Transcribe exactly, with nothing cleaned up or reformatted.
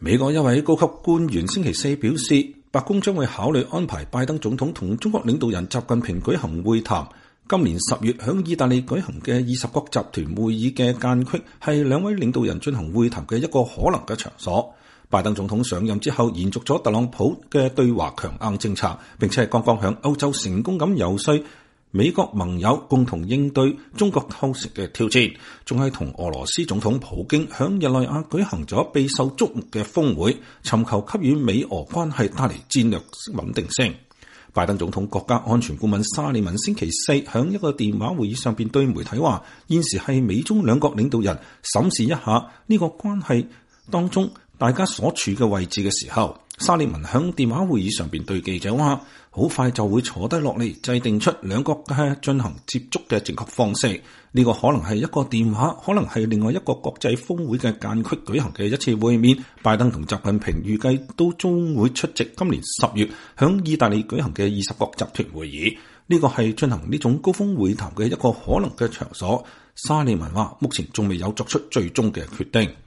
美國一位高級官員星期四表示，白宮將會考慮安排拜登總統同中國領導人習近平舉行會談。今年十月響意大利舉行嘅二十國集團會議嘅間隙係兩位領導人進行會談嘅一個可能嘅場所。拜登總統上任之後，延續咗特朗普嘅對華強硬政策，並且係剛剛響歐洲成功咁遊說美國盟友共同應對中國構成嘅挑戰，仲係同俄羅斯總統普京響日內瓦舉行咗備受矚目嘅峰會，尋求給予美俄關係帶嚟戰略穩定性。拜登總統國家安全顧問沙利文星期四響一個電話會議上邊對媒體話，現時係美中兩國領導人審視一下呢個關係當中大家所處嘅位置嘅時候。沙利文響電話會議上邊對記者話，好快就會坐低落嚟制定出兩國嘅進行接觸嘅正確方式。呢個可能係一個電話，可能係另外一個國際峰會嘅間隙舉行嘅一次會面。拜登同習近平預計都將會出席今年十月響意大利舉行嘅二十國集團會議。呢個係進行呢種高峰會談嘅一個可能嘅場所。沙利文話，目前仲未有作出最終嘅決定。